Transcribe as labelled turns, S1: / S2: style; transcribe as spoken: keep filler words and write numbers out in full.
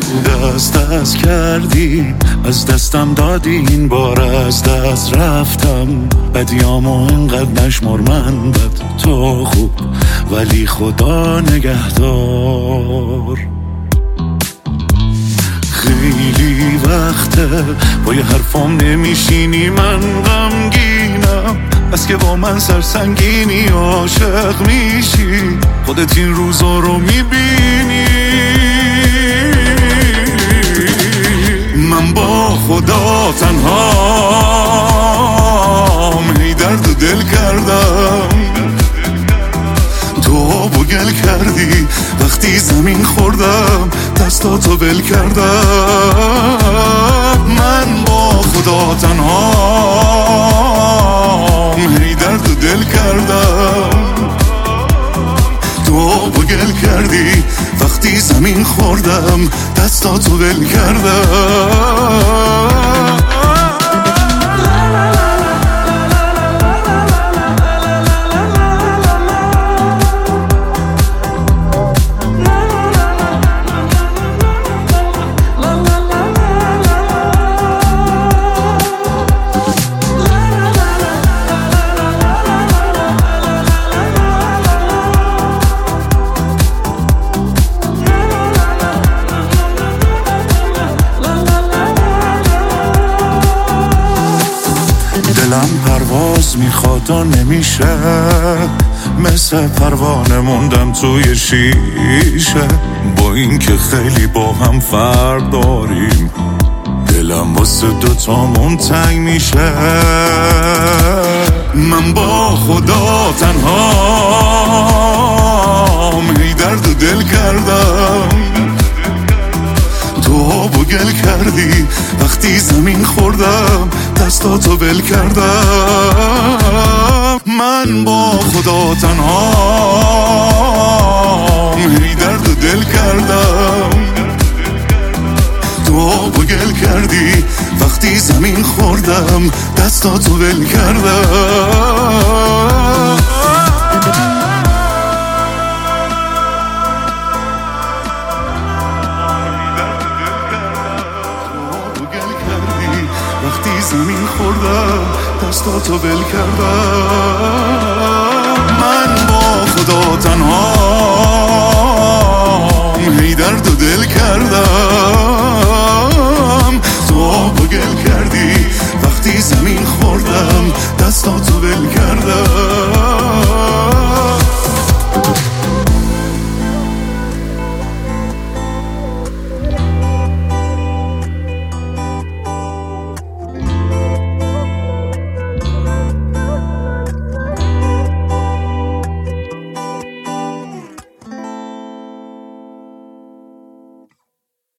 S1: دست دست کردی، از دستم دادی، این بار از دست رفتم. بدیامو اینقدر نشمر، من بد تو خوب، ولی خدا نگهدار. خیلی وقته با یه حرفام نمیشینی، من غمگینم بس که با من سرسنگینی. عاشق میشی، خودت این روزا رو میبینی. من با خدا تنهام، هی درد و دل کردم. تو آب و گل کردی وقتی زمین خوردم، دستاتو بل کردم. من با خدا تنهام، هی درد و دل کردم. تو آب و گل کردی وقتی زمین خوردم، دستاتو بل کردم. دلم پرواز میخواد و نمیشه، مثل پروانه موندم توی شیشه. با این که خیلی با هم فرق داریم، دلم واسه دوتامون تنگ میشه. من با خدا تنهام، هی درد و دل کردم. تو آب و گل کردی وقتی زمین خوردم، دستاتو بل کردم. من با خدا تنهام، هی درد و دل کردم. تو آب و گل کردی وقتی زمین خوردم، دستاتو بل کردم. وقتی زمین خوردم، دستاتو بل کردم. من با خدا تنها